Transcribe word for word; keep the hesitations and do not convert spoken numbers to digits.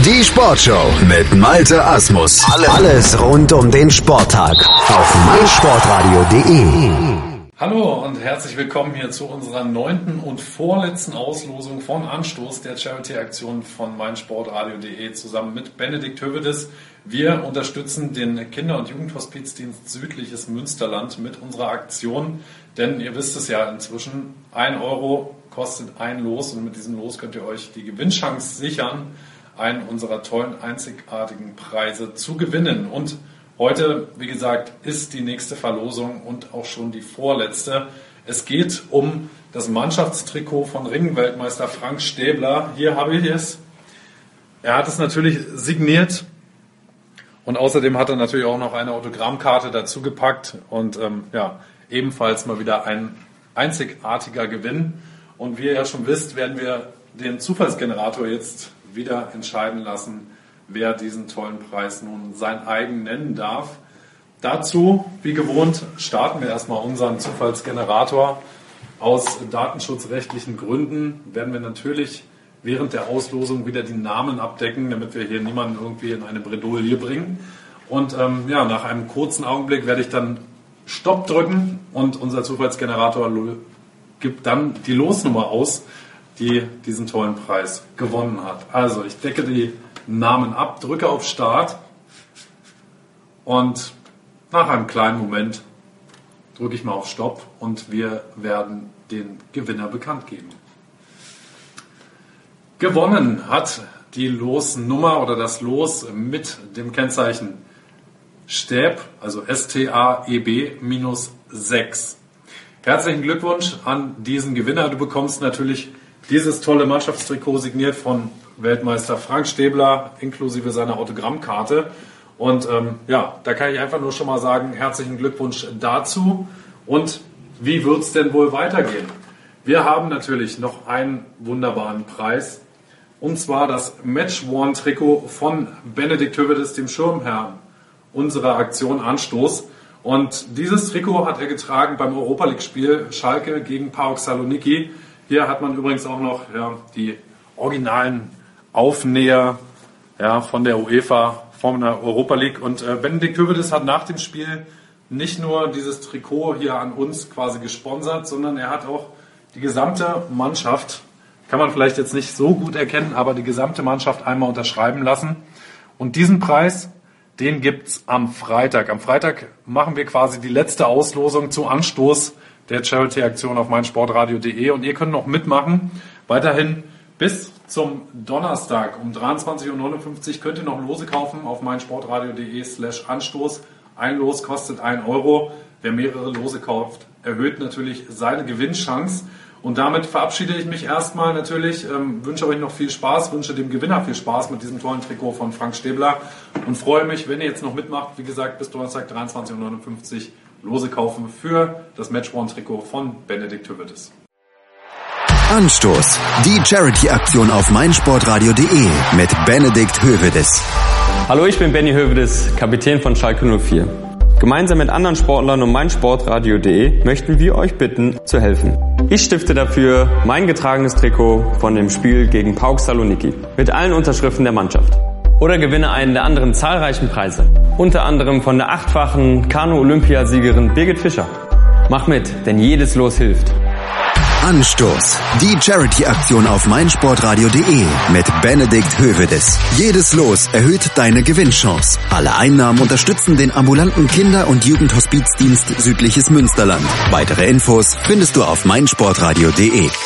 Die Sportshow mit Malte Asmus. Alles rund um den Sporttag auf meinsportradio punkt de. Hallo und herzlich willkommen hier zu unserer neunten und vorletzten Auslosung von Anstoß, der Charity-Aktion von meinsportradio punkt de zusammen mit Benedikt Hövedes. Wir unterstützen den Kinder- und Jugendhospizdienst Südliches Münsterland mit unserer Aktion, denn ihr wisst es ja inzwischen, ein Euro kostet ein Los und mit diesem Los könnt ihr euch die Gewinnchance sichern, einen unserer tollen, einzigartigen Preise zu gewinnen. Und heute, wie gesagt, ist die nächste Verlosung und auch schon die vorletzte. Es geht um das Mannschaftstrikot von Ringweltmeister Frank Stäbler. Hier habe ich es. Er hat es natürlich signiert und außerdem hat er natürlich auch noch eine Autogrammkarte dazu gepackt und ähm, ja, ebenfalls mal wieder ein einzigartiger Gewinn. Und wie ihr ja schon wisst, werden wir den Zufallsgenerator jetzt wieder entscheiden lassen, wer diesen tollen Preis nun sein eigen nennen darf. Dazu, wie gewohnt, starten wir erstmal unseren Zufallsgenerator. Aus datenschutzrechtlichen Gründen werden wir natürlich während der Auslosung wieder die Namen abdecken, damit wir hier niemanden irgendwie in eine Bredouille bringen. Und ähm, ja, nach einem kurzen Augenblick werde ich dann Stopp drücken und unser Zufallsgenerator gibt dann die Losnummer aus, die diesen tollen Preis gewonnen hat. Also ich decke die Namen ab, drücke auf Start und nach einem kleinen Moment drücke ich mal auf Stopp und wir werden den Gewinner bekannt geben. Gewonnen hat die Losnummer oder das Los mit dem Kennzeichen Stäb, also S T A E B sechs. Herzlichen Glückwunsch an diesen Gewinner. Du bekommst natürlich dieses tolle Mannschaftstrikot signiert von Weltmeister Frank Stäbler inklusive seiner Autogrammkarte. Und ähm, ja, da kann ich einfach nur schon mal sagen, herzlichen Glückwunsch dazu. Und wie wird es denn wohl weitergehen? Wir haben natürlich noch einen wunderbaren Preis. Und zwar das Match-Worn-Trikot von Benedikt Hövedes, dem Schirmherrn unserer Aktion Anstoß. Und dieses Trikot hat er getragen beim Europa-League-Spiel Schalke gegen PAOK Saloniki. Hier hat man übrigens auch noch ja, die originalen Aufnäher ja, von der UEFA, von der Europa League. Und äh, Benedikt Hövedes hat nach dem Spiel nicht nur dieses Trikot hier an uns quasi gesponsert, sondern er hat auch die gesamte Mannschaft, kann man vielleicht jetzt nicht so gut erkennen, aber die gesamte Mannschaft einmal unterschreiben lassen. Und diesen Preis, den gibt's am Freitag. Am Freitag machen wir quasi die letzte Auslosung zu Anstoß der Charity-Aktion auf meinsportradio punkt de und ihr könnt noch mitmachen. Weiterhin bis zum Donnerstag um dreiundzwanzig Uhr neunundfünfzig könnt ihr noch Lose kaufen auf meinsportradio punkt de slash Anstoß. Ein Los kostet ein Euro. Wer mehrere Lose kauft, erhöht natürlich seine Gewinnchance. Und damit verabschiede ich mich erstmal natürlich, ähm, wünsche euch noch viel Spaß, wünsche dem Gewinner viel Spaß mit diesem tollen Trikot von Frank Stäbler und freue mich, wenn ihr jetzt noch mitmacht. Wie gesagt, bis Donnerstag dreiundzwanzig Uhr neunundfünfzig Lose kaufen für das Match-One-Trikot von Benedikt Hövedes. Anstoß, die Charity-Aktion auf meinsportradio punkt de mit Benedikt Hövedes. Hallo, ich bin Benny Hövedes, Kapitän von Schalke null vier. Gemeinsam mit anderen Sportlern und meinsportradio punkt de möchten wir euch bitten, zu helfen. Ich stifte dafür mein getragenes Trikot von dem Spiel gegen PAOK Saloniki mit allen Unterschriften der Mannschaft. Oder gewinne einen der anderen zahlreichen Preise. Unter anderem von der achtfachen Kanu-Olympiasiegerin Birgit Fischer. Mach mit, denn jedes Los hilft. Anstoß, die Charity-Aktion auf meinsportradio punkt de mit Benedikt Hövedes. Jedes Los erhöht deine Gewinnchance. Alle Einnahmen unterstützen den ambulanten Kinder- und Jugendhospizdienst Südliches Münsterland. Weitere Infos findest du auf meinsportradio punkt de.